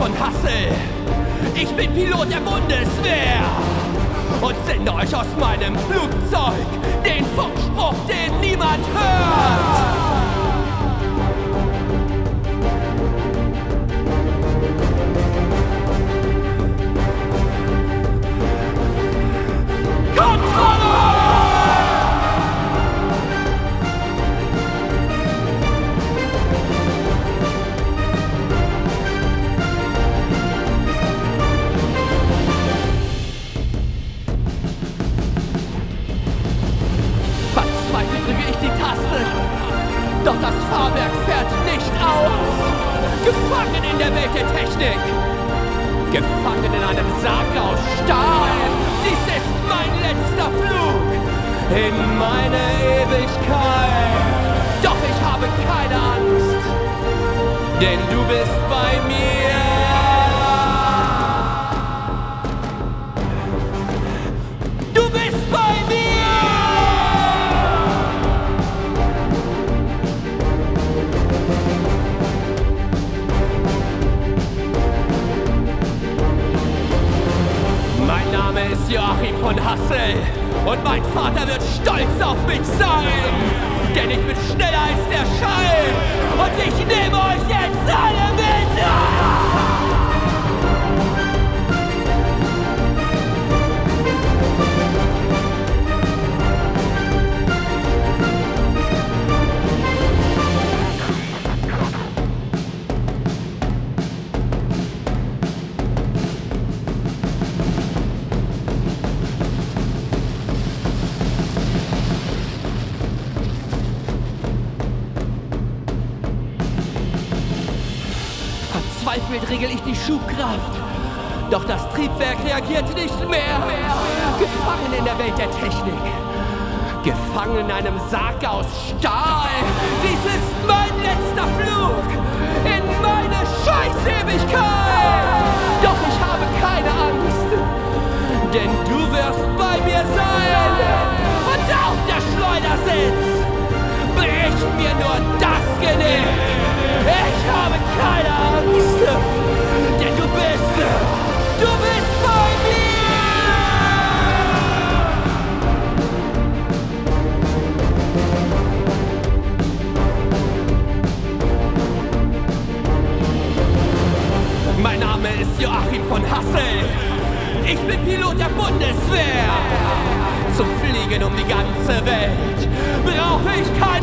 von Hassel. Ich bin Pilot der Bundeswehr und sende euch aus meinem Flugzeug den Funkspruch, den niemand hört. Verzweifelt drücke ich die Taste, doch das Fahrwerk fährt nicht aus. Gefangen in der Welt der Technik, gefangen in einem Sarg aus Stahl. Dies ist mein letzter Flug in meine Ewigkeit. Doch ich habe keine Angst, denn du bist bei mir. Du bist bei mir. Mein Name ist Joachim von Hassel und mein Vater wird stolz auf mich sein, denn ich bin schneller als der Schall und ich nehme euch jetzt alle mit! Verzweifelt regel ich die Schubkraft, doch das Triebwerk reagiert nicht mehr. Gefangen in der Welt der Technik, gefangen in einem Sarg aus Stahl. Dies ist mein letzter Flug in meine Scheißewigkeit. Doch ich habe keine Angst, denn du wirst bei mir sein. Und auf der Schleudersitz bricht mir nur das Genick. Ich habe keine Angst, denn du bist bei mir! Mein Name ist Joachim von Hassel. Ich bin Pilot der Bundeswehr. Zum Fliegen um die ganze Welt brauche ich keine